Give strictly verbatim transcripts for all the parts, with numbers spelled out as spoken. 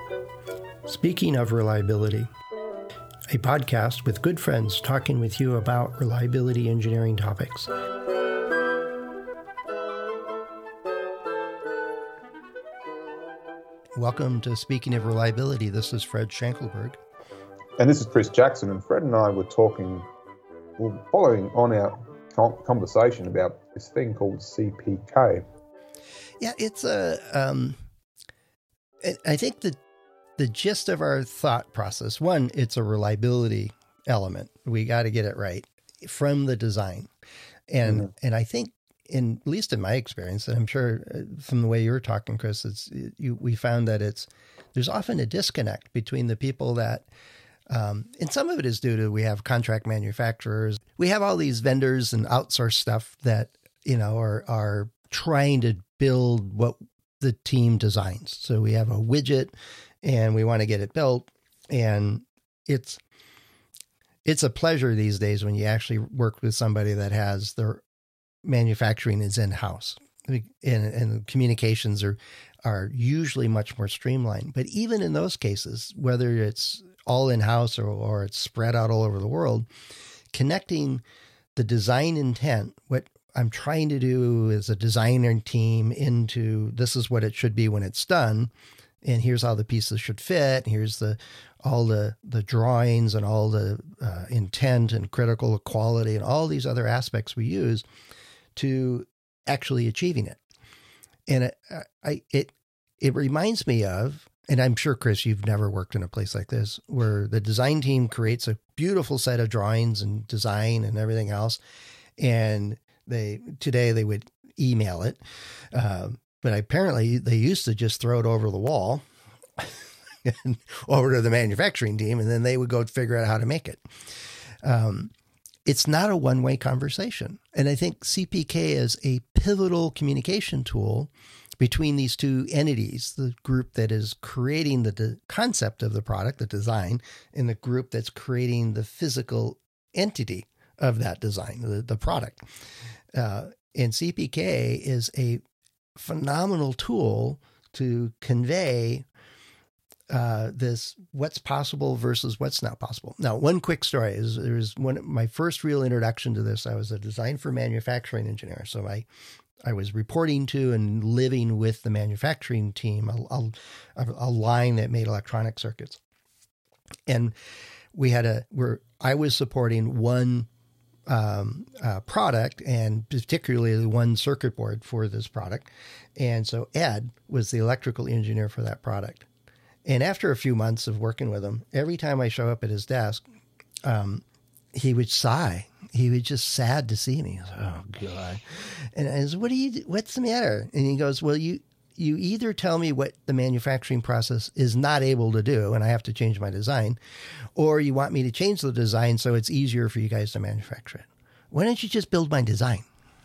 Speaking of reliability, a podcast with good friends talking with you about reliability engineering topics. Welcome to Speaking of Reliability. This is Fred Schenkelberg. And this is Chris Jackson. And Fred and I were talking, well, following on our conversation about this thing called C P K. Yeah, it's a, um, I think the, the gist of our thought process, one, it's a reliability element. We got to get it right from the design. And, mm-hmm. and I think, in at least in my experience, and I'm sure from the way you were talking, Chris, it's you, we found that it's there's often a disconnect between the people that, um, and some of it is due to we have contract manufacturers, we have all these vendors and outsource stuff that you know are are trying to build what the team designs. So we have a widget, and we want to get it built, and it's it's a pleasure these days when you actually work with somebody that has their manufacturing is in-house, and, and communications are are usually much more streamlined. But even in those cases, whether it's all in-house or, or it's spread out all over the world, connecting the design intent, what I'm trying to do as a designer team, into this is what it should be when it's done, and here's how the pieces should fit, and here's the all the the drawings and all the uh, intent and critical quality and all these other aspects we use to actually achieving it. And it, I, it, it reminds me of, and I'm sure, Chris, you've never worked in a place like this, where the design team creates a beautiful set of drawings and design and everything else. And they, today they would email it. Uh, but apparently they used to just throw it over the wall and over to the manufacturing team, and then they would go figure out how to make it. Um, It's not a one-way conversation. And I think C P K is a pivotal communication tool between these two entities, the group that is creating the de- concept of the product, the design, and the group that's creating the physical entity of that design, the, the product. Uh, and C P K is a phenomenal tool to convey Uh, this what's possible versus what's not possible. Now, one quick story is there was one my first real introduction to this. I was a design for manufacturing engineer, so I I was reporting to and living with the manufacturing team, a, a, a line that made electronic circuits, and we had a where I was supporting one um, uh, product, and particularly one circuit board for this product, and so Ed was the electrical engineer for that product. And after a few months of working with him, every time I show up at his desk, um, he would sigh. He was just sad to see me. I was like, oh God! And I said, "What do you? What's the matter?" And he goes, "Well, you you either tell me what the manufacturing process is not able to do, and I have to change my design, or you want me to change the design so it's easier for you guys to manufacture it. Why don't you just build my design?"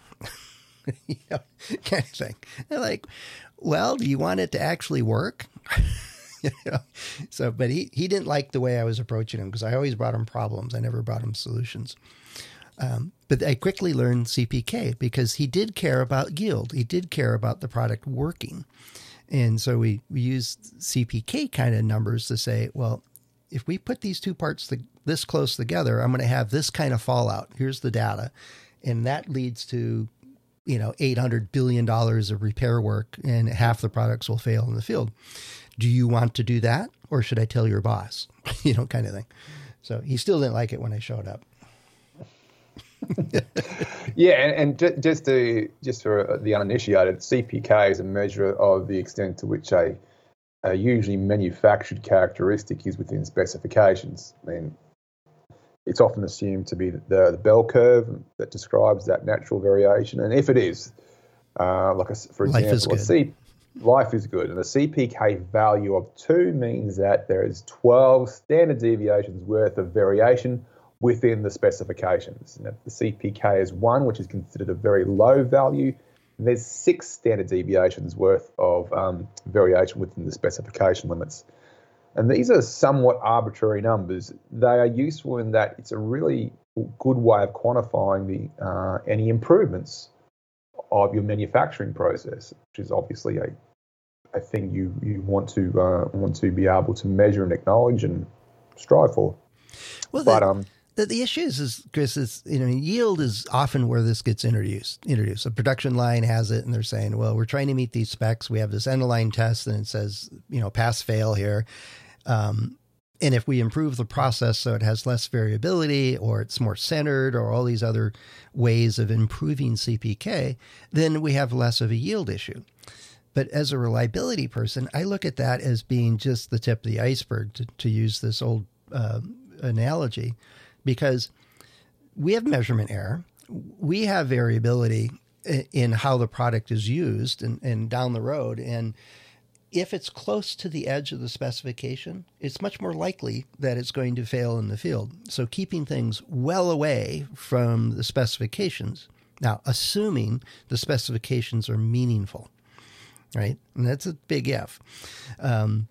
You know, kind of thing. They're like, "Well, do you want it to actually work?" You know? So, but he, he didn't like the way I was approaching him, because I always brought him problems. I never brought him solutions. Um, but I quickly learned C P K because he did care about yield. He did care about the product working. And so we, we used C P K kind of numbers to say, well, if we put these two parts th- this close together, I'm going to have this kind of fallout. Here's the data. And that leads to, you know, eight hundred billion dollars of repair work, and half the products will fail in the field. Do you want to do that, or should I tell your boss? You know, kind of thing. So he still didn't like it when I showed up. Yeah, and, and just to just for the uninitiated, C P K is a measure of the extent to which a, a usually manufactured characteristic is within specifications. I mean, it's often assumed to be the, the bell curve that describes that natural variation, and if it is, uh, like a, for example, life is good. a C. Life is good. And the C P K value of two means that there is twelve standard deviations worth of variation within the specifications. And if the C P K is one, which is considered a very low value, and there's six standard deviations worth of um, variation within the specification limits. And these are somewhat arbitrary numbers. They are useful in that it's a really good way of quantifying the uh, any improvements of your manufacturing process, which is obviously a, a thing you you want to uh, want to be able to measure and acknowledge and strive for. Well, but the, um, the the issue is, Chris, is you know yield is often where this gets introduced. Introduced. A production line has it, and they're saying, well, we're trying to meet these specs. We have this end of line test, and it says you know pass fail here. Um, and if we improve the process so it has less variability, or it's more centered, or all these other ways of improving C P K, then we have less of a yield issue. But as a reliability person, I look at that as being just the tip of the iceberg, to, to use this old uh, analogy, because we have measurement error. We have variability in how the product is used and, and down the road. And if it's close to the edge of the specification, it's much more likely that it's going to fail in the field. So keeping things well away from the specifications. Now, assuming the specifications are meaningful, right? And that's a big if. Um,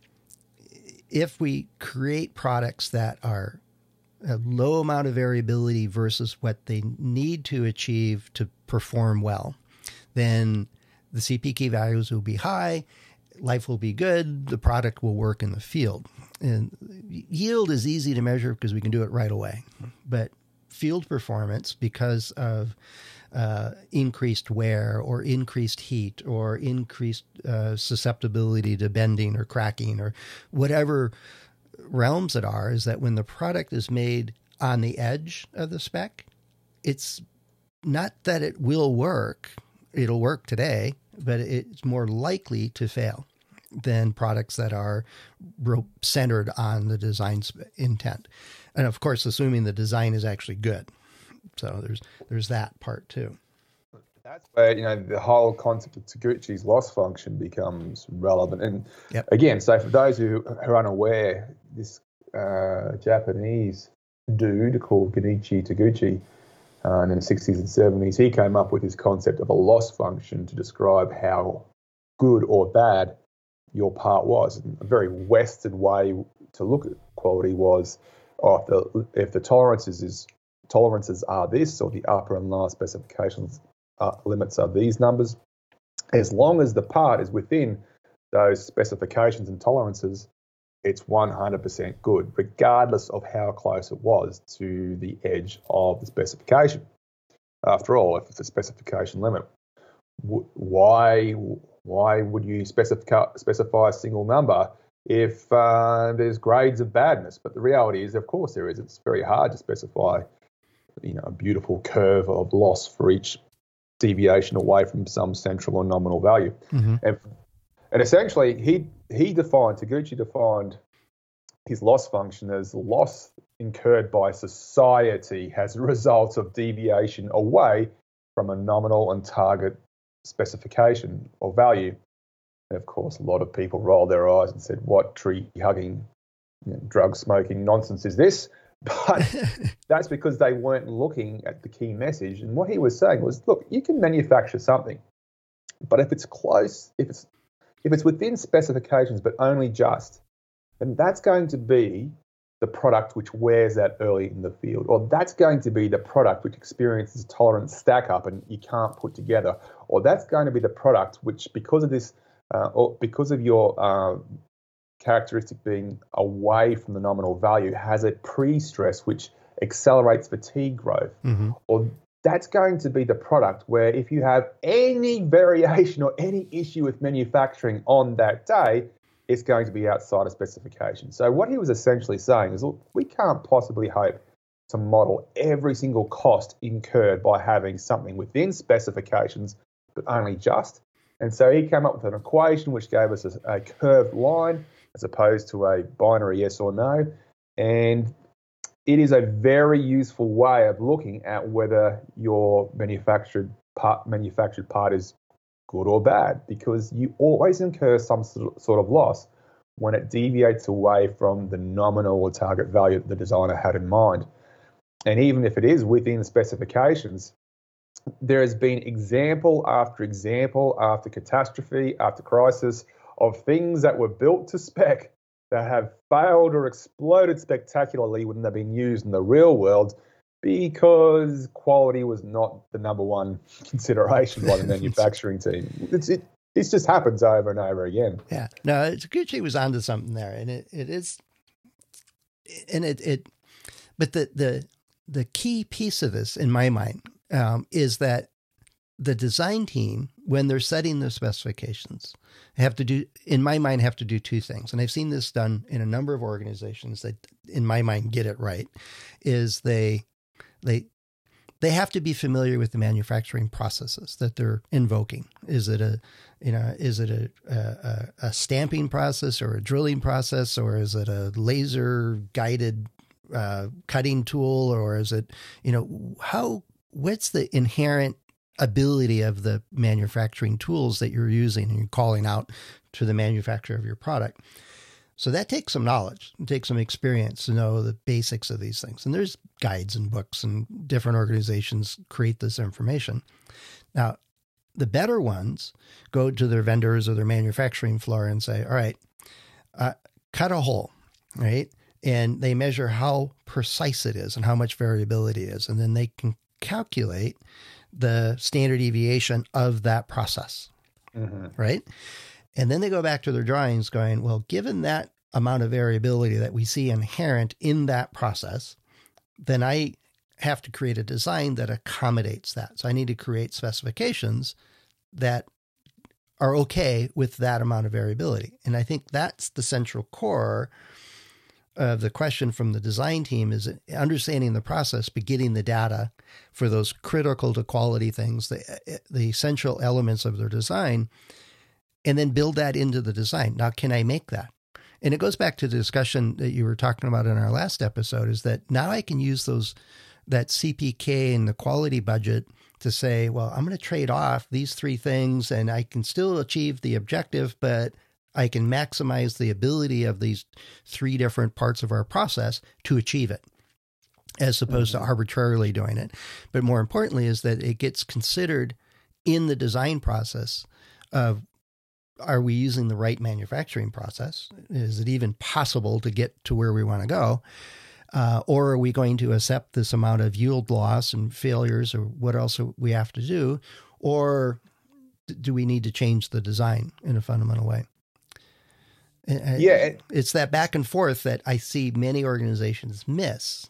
if we create products that are a low amount of variability versus what they need to achieve to perform well, then the C P K values will be high, life will be good, the product will work in the field. And yield is easy to measure because we can do it right away. But field performance, because of uh, increased wear or increased heat or increased uh, susceptibility to bending or cracking or whatever realms it are, is that when the product is made on the edge of the spec, it's not that it will work. It'll work today, but it's more likely to fail than products that are centered on the design intent. And of course, assuming the design is actually good. So there's there's that part too. That's where, you know, the whole concept of Taguchi's loss function becomes relevant. And yep. again, so for those who are unaware, this uh, Japanese dude called Genichi Taguchi, uh, in the sixties and seventies, he came up with this concept of a loss function to describe how good or bad your part was. And a very Western way to look at quality was, oh, if the, if the tolerances is tolerances are this, or the upper and lower specifications uh, limits are these numbers, as long as the part is within those specifications and tolerances, it's one hundred percent good, regardless of how close it was to the edge of the specification. After all, if it's a specification limit, why why would you specify specify a single number if uh, there's grades of badness? But the reality is, of course, there is. It's very hard to specify, you know, a beautiful curve of loss for each deviation away from some central or nominal value. Mm-hmm. And and essentially, he he defined, Taguchi defined his loss function as loss incurred by society as a result of deviation away from a nominal and target specification or value. And of course, a lot of people rolled their eyes and said, what tree-hugging, you know, drug-smoking nonsense is this? But that's because they weren't looking at the key message. And what he was saying was, look, you can manufacture something, but if it's close, if it's if it's within specifications but only just, then that's going to be the product which wears out early in the field, or that's going to be the product which experiences tolerance stack up and you can't put together, or that's going to be the product which, because of this, uh, or because of your uh, characteristic being away from the nominal value, has a pre-stress which accelerates fatigue growth, mm-hmm. or that's going to be the product where if you have any variation or any issue with manufacturing on that day, it's going to be outside of specification. So what he was essentially saying is, look, we can't possibly hope to model every single cost incurred by having something within specifications, but only just. And so he came up with an equation which gave us a, a curved line as opposed to a binary yes or no. And it is a very useful way of looking at whether your manufactured part, manufactured part is good or bad, because you always incur some sort of loss when it deviates away from the nominal or target value that the designer had in mind. And even if it is within specifications, there has been example after example after catastrophe after crisis of things that were built to spec that have failed or exploded spectacularly when they've been used in the real world, because quality was not the number one consideration by the manufacturing team. It's, it, this just happens over and over again. Yeah. No, Taguchi was onto something there, and it, it is, and it, it, but the, the, the key piece of this in my mind um, is that the design team, when they're setting the specifications, have to do, in my mind, have to do two things. And I've seen this done in a number of organizations that, in my mind, get it right, is they, they, they have to be familiar with the manufacturing processes that they're invoking. Is it a, you know, is it a, a, a stamping process or a drilling process, or is it a laser guided uh, cutting tool, or is it, you know, how, what's the inherent ability of the manufacturing tools that you're using and you're calling out to the manufacturer of your product. So that takes some knowledge, it takes some experience to know the basics of these things. And there's guides and books, and different organizations create this information. Now, the better ones go to their vendors or their manufacturing floor and say, all right, uh, cut a hole, right? And they measure how precise it is and how much variability is. And then they can calculate the standard deviation of that process, mm-hmm. right? And then they go back to their drawings going, well, given that amount of variability that we see inherent in that process, then I have to create a design that accommodates that. So I need to create specifications that are okay with that amount of variability. And I think that's the central core of the question from the design team, is understanding the process, but getting the data for those critical to quality things, the, the essential elements of their design, and then build that into the design. Now, can I make that? And it goes back to the discussion that you were talking about in our last episode, is that now I can use those, that C P K and the quality budget to say, well, I'm going to trade off these three things and I can still achieve the objective, but I can maximize the ability of these three different parts of our process to achieve it, as opposed mm-hmm. to arbitrarily doing it. But more importantly is that it gets considered in the design process of, are we using the right manufacturing process? Is it even possible to get to where we want to go? Uh, or are we going to accept this amount of yield loss and failures, or what else we have to do? Or do we need to change the design in a fundamental way? Yeah, it's that back and forth that I see many organizations miss.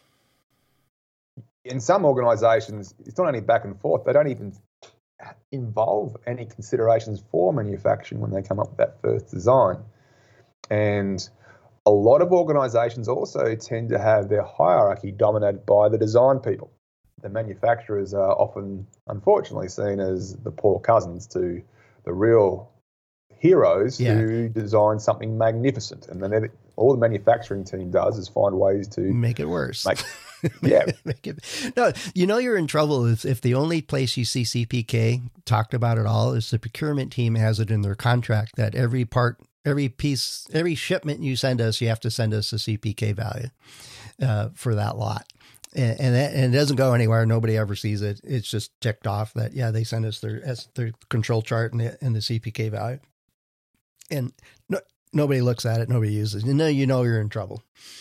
In some organizations, it's not only back and forth, they don't even involve any considerations for manufacturing when they come up with that first design. And a lot of organizations also tend to have their hierarchy dominated by the design people. The manufacturers are often, unfortunately, seen as the poor cousins to the real heroes yeah. who design something magnificent, and then all the manufacturing team does is find ways to make it worse. Make, yeah, make it. No, you know you're in trouble if if the only place you see C P K talked about at all is the procurement team has it in their contract that every part, every piece, every shipment you send us, you have to send us a C P K value uh, for that lot. And and, that, and it doesn't go anywhere. Nobody ever sees it. It's just ticked off that, yeah, they send us their their control chart and the, and the C P K value. And no, nobody looks at it. Nobody uses it. You know, you know you're in trouble.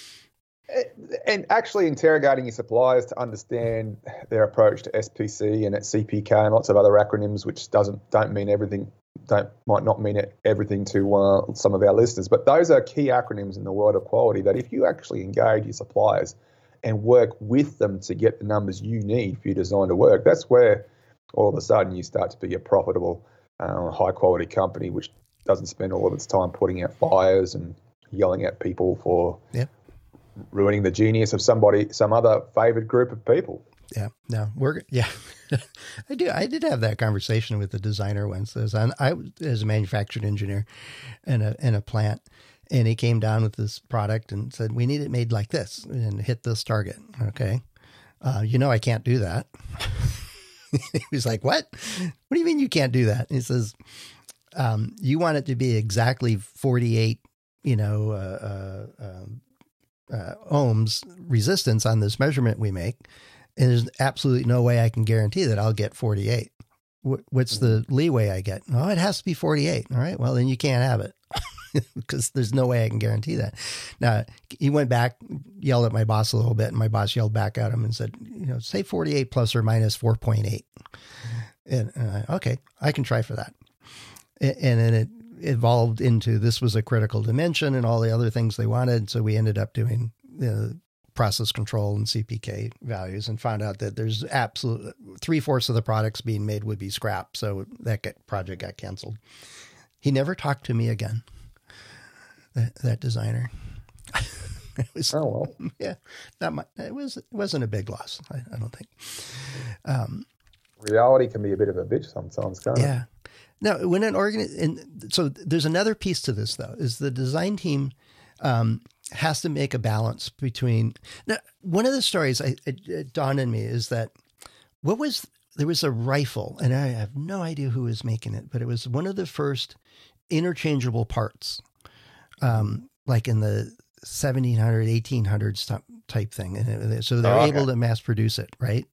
And actually interrogating your suppliers to understand their approach to S P C and at C P K and lots of other acronyms, which doesn't don't mean everything, don't might not mean everything to uh, some of our listeners. But those are key acronyms in the world of quality that if you actually engage your suppliers and work with them to get the numbers you need for your design to work, that's where all of a sudden you start to be a profitable, uh, high quality company, which doesn't spend all of its time putting out fires and yelling at people for yeah. ruining the genius of somebody, some other favored group of people. Yeah, no, we're yeah. I do. I did have that conversation with the designer once. As I, I as a manufacturing engineer in a in a plant, and he came down with this product and said, "We need it made like this and hit this target." Okay, uh, you know I can't do that. He was like, "What? What do you mean you can't do that?" And he says, Um, you want it to be exactly forty-eight, you know, uh, uh, um, uh, ohms resistance on this measurement we make. And there's absolutely no way I can guarantee that I'll get forty-eight. W- what's the leeway I get? Oh, it has to be forty-eight. All right. Well, then you can't have it because there's no way I can guarantee that. Now, he went back, yelled at my boss a little bit, and my boss yelled back at him and said, you know, say forty-eight plus or minus four point eight. And uh, okay, I can try for that. And then it evolved into this was a critical dimension and all the other things they wanted. So we ended up doing the process control and C P K values and found out that there's absolute three fourths of the products being made would be scrap. So that get, project got canceled. He never talked to me again. That, that designer. It was, oh, well. Yeah, not my, it was, it wasn't a big loss. I, I don't think. Um, Reality can be a bit of a bitch sometimes, can't yeah. it? Now, when an organ, and so there's another piece to this though, is the design team, um, has to make a balance between. Now, one of the stories I, it, it dawned on me is that what was there was a rifle, and I have no idea who was making it, but it was one of the first interchangeable parts, um, like in the seventeen hundred, eighteen hundreds type thing, and it, so they're oh, okay. able to mass produce it, right?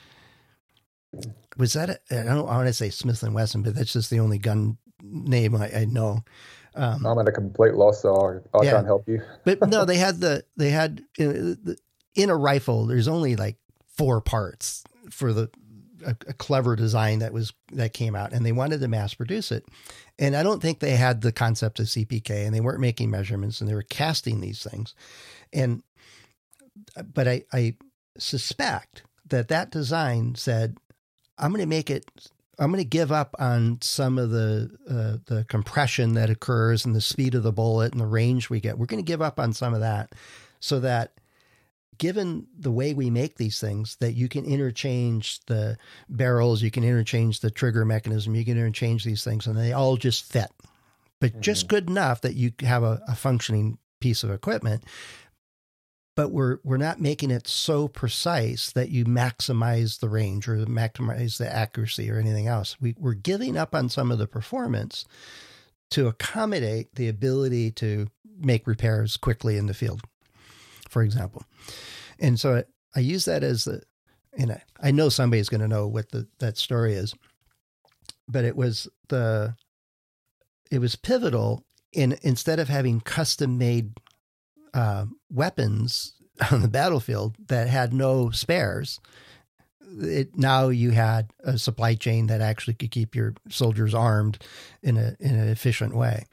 Was that a, I don't I want to say Smith and Wesson, but that's just the only gun name I, I know. Um, I'm at a complete loss, so I, I yeah. can't help you. But no, they had the, they had in, in a rifle, there's only like four parts for the, a, a clever design that was, that came out, and they wanted to mass produce it. And I don't think they had the concept of C P K, and they weren't making measurements, and they were casting these things. And, but I, I suspect that that design said, I'm going to make it, I'm going to give up on some of the uh, the compression that occurs and the speed of the bullet and the range we get. We're going to give up on some of that so that given the way we make these things, that you can interchange the barrels, you can interchange the trigger mechanism, you can interchange these things, and they all just fit, but mm-hmm. just good enough that you have a, a functioning piece of equipment. But we're we're not making it so precise that you maximize the range or maximize the accuracy or anything else. We, we're giving up on some of the performance to accommodate the ability to make repairs quickly in the field, for example. And so I, I use that as the, and I, I know somebody's going to know what the, that story is, but it was the, it was pivotal in, instead of having custom made Uh, weapons on the battlefield that had no spares, it, now you had a supply chain that actually could keep your soldiers armed in a in an efficient way.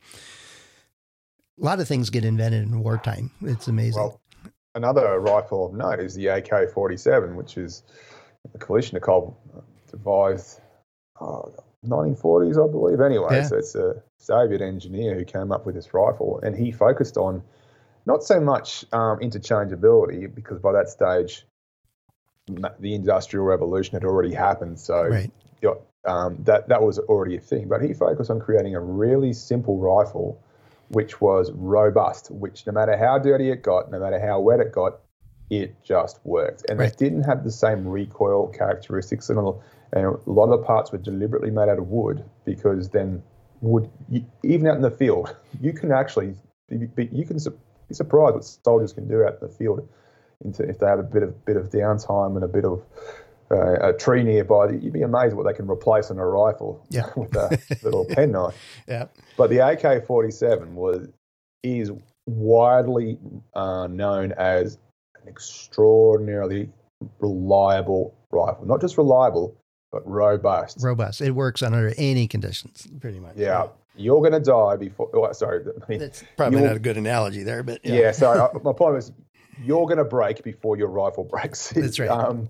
A lot of things get invented in wartime. It's amazing. Well, another rifle of note is the A K forty-seven, which is the Kalashnikov devised oh, nineteen forties, I believe. Anyway, yeah. So it's a Soviet engineer who came up with this rifle, and he focused on not so much um, interchangeability, because by that stage, the Industrial Revolution had already happened. So right. you know, um, that, that was already a thing. But he focused on creating a really simple rifle, which was robust, which no matter how dirty it got, no matter how wet it got, it just worked. And right. it didn't have the same recoil characteristics. And a, and a lot of the parts were deliberately made out of wood, because then wood, you, even out in the field, you can actually, you can be surprised what soldiers can do out in the field into, if they have a bit of bit of downtime and a bit of uh, a tree nearby. You'd be amazed what they can replace on a rifle yeah. with a little penknife. Yeah. But the A K forty-seven was is widely uh, known as an extraordinarily reliable rifle. Not just reliable, but robust. Robust. It works under any conditions, pretty much. Yeah. Right. You're going to die before. Oh, sorry. I mean, That's probably not a good analogy there, but yeah. yeah so I, my point was, you're going to break before your rifle breaks. That's right. Um,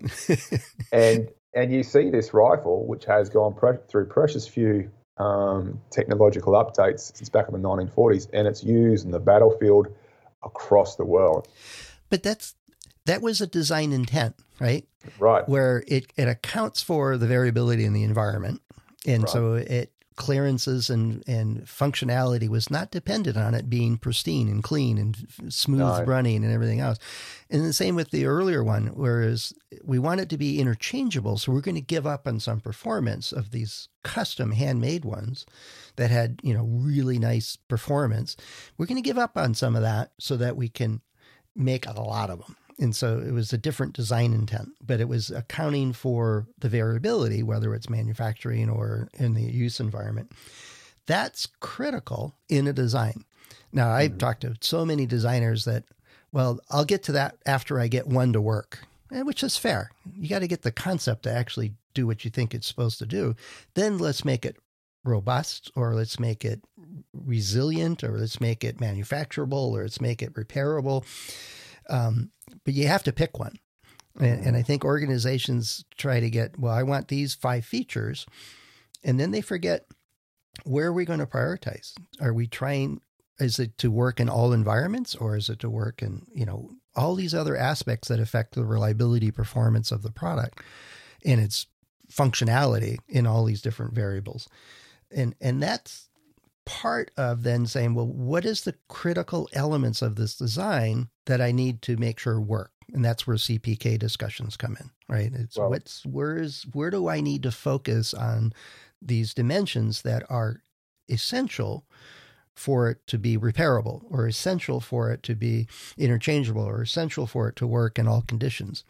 and and you see this rifle, which has gone pre- through precious few um, technological updates since back in the nineteen forties, and it's used in the battlefield across the world. But that's that was a design intent, right? Right. Where it, it accounts for the variability in the environment. And right. so it clearances and, and functionality was not dependent on it being pristine and clean and smooth no. running and everything else. And the same with the earlier one, whereas we want it to be interchangeable. So we're going to give up on some performance of these custom handmade ones that had, you know, really nice performance. We're going to give up on some of that so that we can make a lot of them. And so it was a different design intent, but it was accounting for the variability, whether it's manufacturing or in the use environment. That's critical in a design. Now, I've mm-hmm. talked to so many designers that, well, I'll get to that after I get one to work, which is fair. You got to get the concept to actually do what you think it's supposed to do. Then let's make it robust, or let's make it resilient, or let's make it manufacturable, or let's make it repairable. Um, but you have to pick one. And, and I think organizations try to get, well, I want these five features. And then they forget, where are we going to prioritize? Are we trying, is it to work in all environments, or is it to work in, you know, all these other aspects that affect the reliability, performance of the product and its functionality in all these different variables? And, and that's part of then saying, well, what is the critical elements of this design that I need to make sure work? And that's where C P K discussions come in, right? It's Well, what's, where's, where do I need to focus on these dimensions that are essential for it to be repairable, or essential for it to be interchangeable, or essential for it to work in all conditions?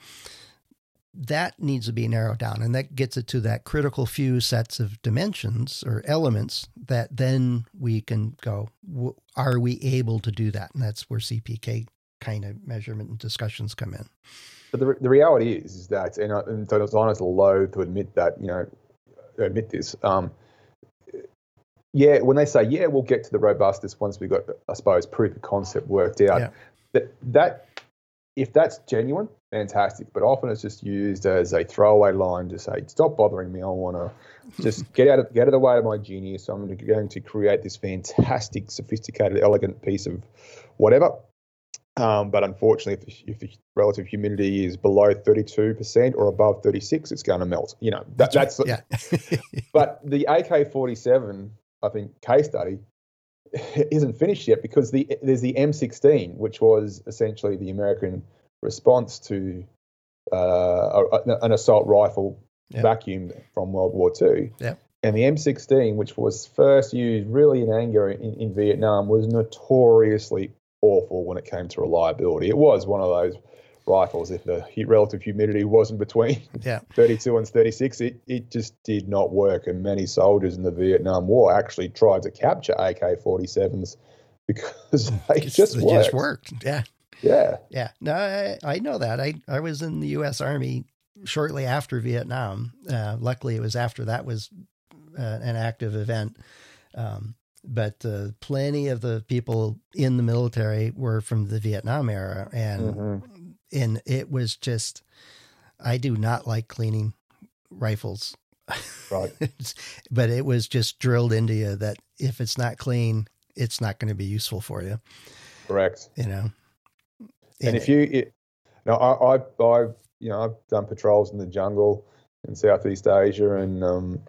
That needs to be narrowed down. And that gets it to that critical few sets of dimensions or elements that then we can go, are we able to do that? And that's where C P K kind of measurement and discussions come in. But the, the reality is, is that, and, I, and designers are loath to admit that, you know, admit this. Um, yeah, when they say, yeah, we'll get to the robustness once we've got, I suppose, proof of concept worked out. Yeah. That, that, if that's genuine, fantastic. But often it's just used as a throwaway line to say, stop bothering me. I want to just get out of get out of the way of my genius. I'm going to create this fantastic, sophisticated, elegant piece of whatever. Um, but unfortunately, if the, if the relative humidity is below thirty-two percent or above thirty-six, it's going to melt. You know, that, that's, that's right. Yeah. But the A K forty-seven, I think, case study isn't finished yet, because the there's the M sixteen, which was essentially the American response to uh, a, an assault rifle yeah. vacuum from World War Two. Yeah. And the M sixteen, which was first used really in anger in, in Vietnam, was notoriously awful when it came to reliability. It was one of those rifles, if the relative humidity wasn't between yeah. thirty-two and thirty-six, it, it just did not work. And many soldiers in the Vietnam War actually tried to capture A K forty-sevens because they It's, just it worked. just worked. Yeah. Yeah. Yeah. No, I, I know that. I, I was in the U S Army shortly after Vietnam. Uh, luckily, it was after that was uh, an active event. Um, But uh, plenty of the people in the military were from the Vietnam era. And, Mm-hmm. and it was just, I do not like cleaning rifles. Right. But it was just drilled into you that if it's not clean, it's not going to be useful for you. Correct. You know? And, and if you, it, no, I, I, I've, you know, I've done patrols in the jungle in Southeast Asia, and um,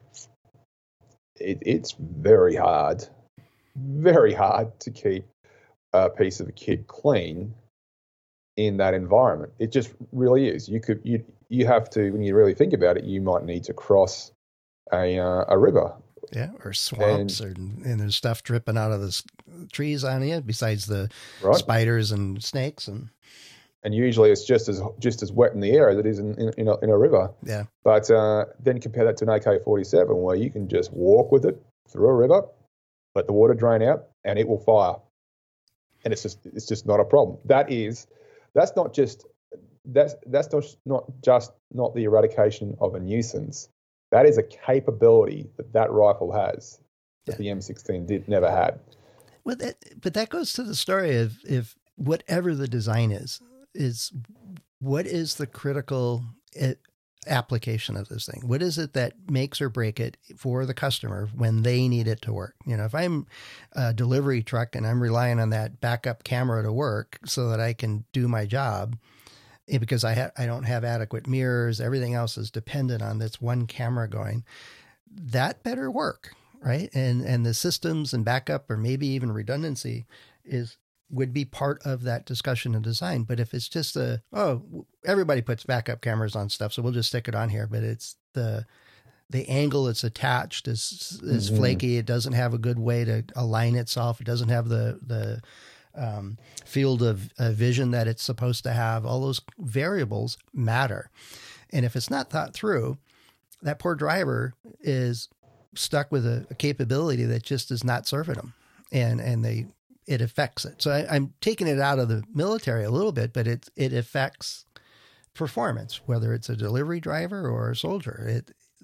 it, it's very hard. Very hard to keep a piece of kit clean in that environment. It just really is. You could you you have to, when you really think about it, you might need to cross a uh, a river. Yeah, or swamps, and, or and there's stuff dripping out of the s- trees on you. Besides the right? spiders and snakes, and and usually it's just as just as wet in the air as it is in in, in, a, in a river. Yeah. But uh, then compare that to an A K forty-seven, where you can just walk with it through a river, let the water drain out, and it will fire. And it's just it's just not a problem. That is, that's not just that's that's not not just not the eradication of a nuisance. That is a capability that that rifle has that yeah. the M sixteen did never had. Well, that, but that goes to the story of if whatever the design is, is what is the critical application of this thing? What is it that makes or break it for the customer when they need it to work? You know, if I'm a delivery truck and I'm relying on that backup camera to work so that I can do my job, because I ha- I don't have adequate mirrors, everything else is dependent on this one camera going, that better work, right? And and the systems and backup, or maybe even redundancy, is would be part of that discussion and design. But if it's just a, oh, everybody puts backup cameras on stuff, so we'll just stick it on here, but it's the the angle it's attached is is mm-hmm. flaky. It doesn't have a good way to align itself. It doesn't have the the um, field of uh, vision that it's supposed to have. All those variables matter. And if it's not thought through, that poor driver is stuck with a, a capability that just is not serving them. And, and they, it affects it. So I, I'm taking it out of the military a little bit, but it, it affects performance, whether it's a delivery driver or a soldier. It,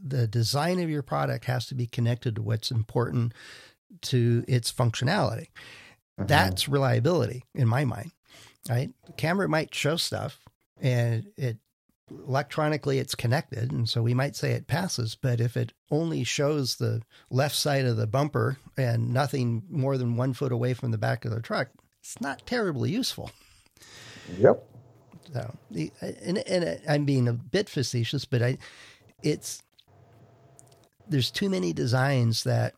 the design of your product has to be connected to what's important to its functionality. Mm-hmm. That's reliability in my mind, right? The camera might show stuff and it electronically it's connected. And so we might say it passes, but if it only shows the left side of the bumper and nothing more than one foot away from the back of the truck, it's not terribly useful. Yep. So, and, and I'm being a bit facetious, but I, it's, there's too many designs that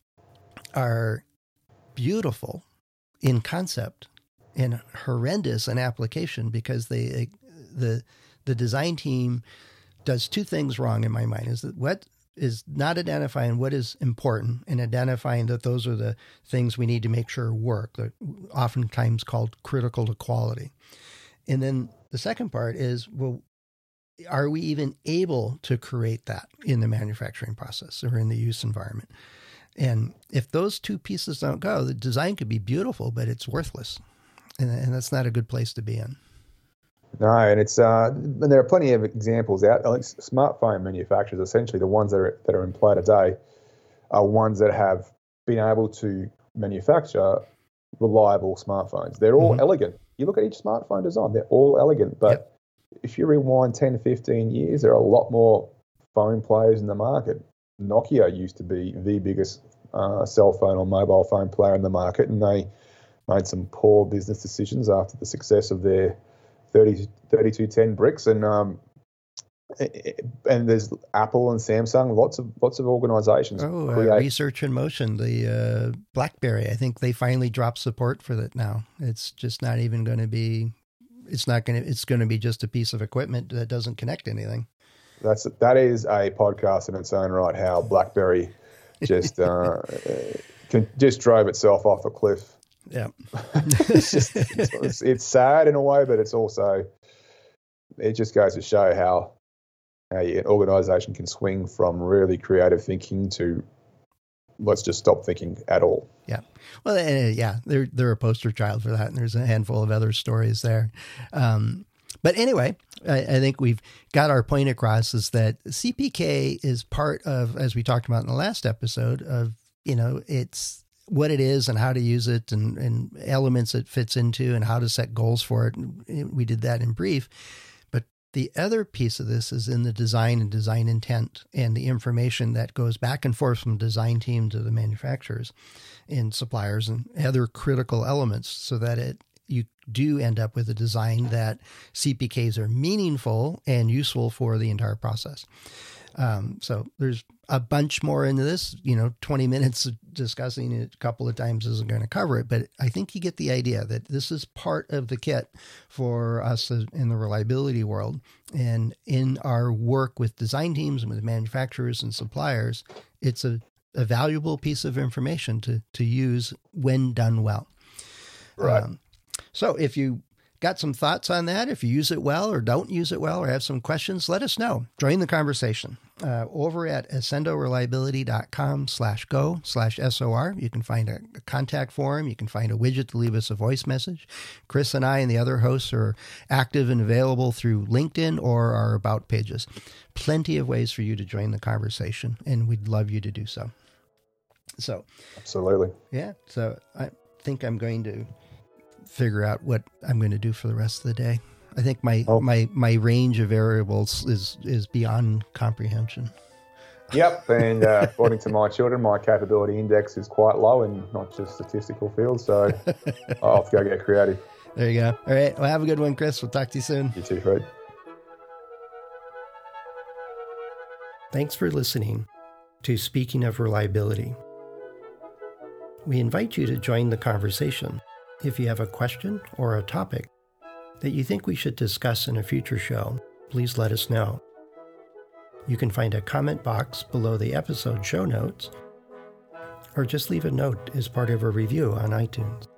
are beautiful in concept and horrendous in application because they, the, the design team does two things wrong in my mind, is that what is not identifying what is important and identifying that those are the things we need to make sure work. They're oftentimes called critical to quality. And then the second part is, well, are we even able to create that in the manufacturing process or in the use environment? And if those two pieces don't go, the design could be beautiful, but it's worthless. And, and that's not a good place to be in. No, and it's uh, and there are plenty of examples out. Like smartphone manufacturers, essentially the ones that are that are in play today, are ones that have been able to manufacture reliable smartphones. They're all mm-hmm. elegant. You look at each smartphone design; they're all elegant. But yep. if you rewind ten, fifteen years, there are a lot more phone players in the market. Nokia used to be the biggest uh, cell phone or mobile phone player in the market, and they made some poor business decisions after the success of their thirty, thirty-two ten bricks, and um, and there's Apple and Samsung, lots of lots of organizations. Oh, uh, Research in Motion, the uh, BlackBerry. I think they finally dropped support for that now. It's just not even going to be. It's not going to. It's going to be just a piece of equipment that doesn't connect to anything. That's that is a podcast in its own right. How BlackBerry just uh, can, just drove itself off a cliff. Yeah, it's just it's, it's sad in a way, but it's also it just goes to show how how an organization can swing from really creative thinking to let's just stop thinking at all. Yeah, well, uh, yeah, they're they're a poster child for that, and there's a handful of other stories there. Um, but anyway, I, I think we've got our point across: is that C P K is part of, as we talked about in the last episode, of you know it's. what it is and how to use it and, and elements it fits into and how to set goals for it. We did that in brief. But the other piece of this is in the design and design intent and the information that goes back and forth from the design team to the manufacturers and suppliers and other critical elements so that it you do end up with a design that C P Ks are meaningful and useful for the entire process. Um, so there's a bunch more into this, you know, twenty minutes of discussing it a couple of times isn't going to cover it, but I think you get the idea that this is part of the kit for us in the reliability world. And in our work with design teams and with manufacturers and suppliers, it's a, a valuable piece of information to, to use when done well. Right. Um, so if you got some thoughts on that, if you use it well or don't use it well or have some questions, let us know. Join the conversation uh, over at accendoreliability.com slash go slash SOR. You can find a, a contact form. You can find a widget to leave us a voice message. Chris and I and the other hosts are active and available through LinkedIn or our About pages. Plenty of ways for you to join the conversation, and we'd love you to do so. So, absolutely. Yeah. So I think I'm going to figure out what I'm going to do for the rest of the day. I think my, oh. my, my range of variables is, is beyond comprehension. Yep. And uh, according to my children, my capability index is quite low in not just statistical fields. So I'll have to go get creative. There you go. All right. Well, have a good one, Chris. We'll talk to you soon. You too, Fred. Thanks for listening to Speaking of Reliability. We invite you to join the conversation. If you have a question or a topic that you think we should discuss in a future show, please let us know. You can find a comment box below the episode show notes, or just leave a note as part of a review on iTunes.